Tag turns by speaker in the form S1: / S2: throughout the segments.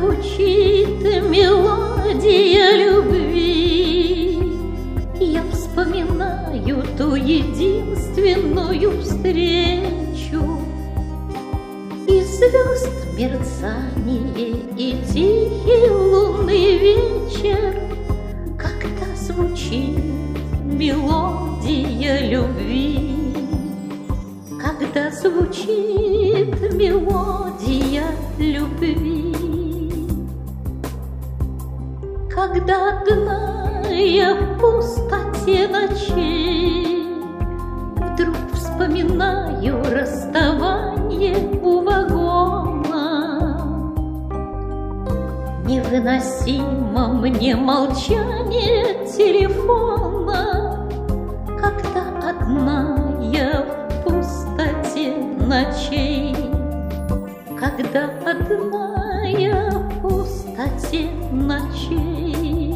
S1: звучит мелодия любви, я вспоминаю ту единственную встречу. И звезд мерцание, и тихий лунный вечер, когда звучит мелодия любви, когда звучит мелодия любви. Когда одна я в пустоте ночей вдруг вспоминаю расставание у вагона, невыносимо мне молчание телефона, когда одна я в пустоте ночей, когда одна я в пустоте ночей.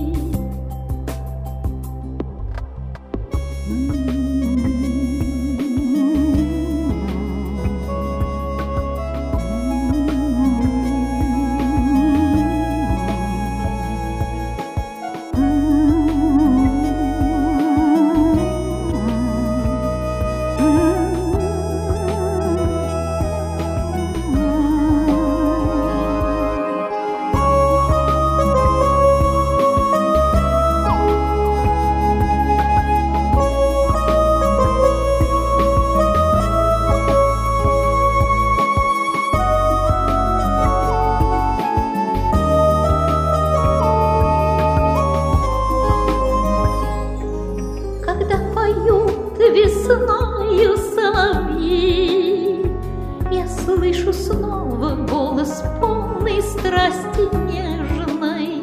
S1: Когда поют весною соловьи, я слышу снова голос полный страсти нежной,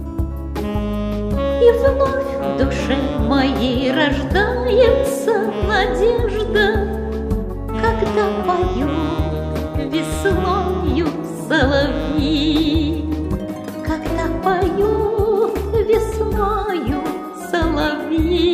S1: и вновь в душе моей рождается надежда, когда поют весною соловьи, когда поют весною соловьи.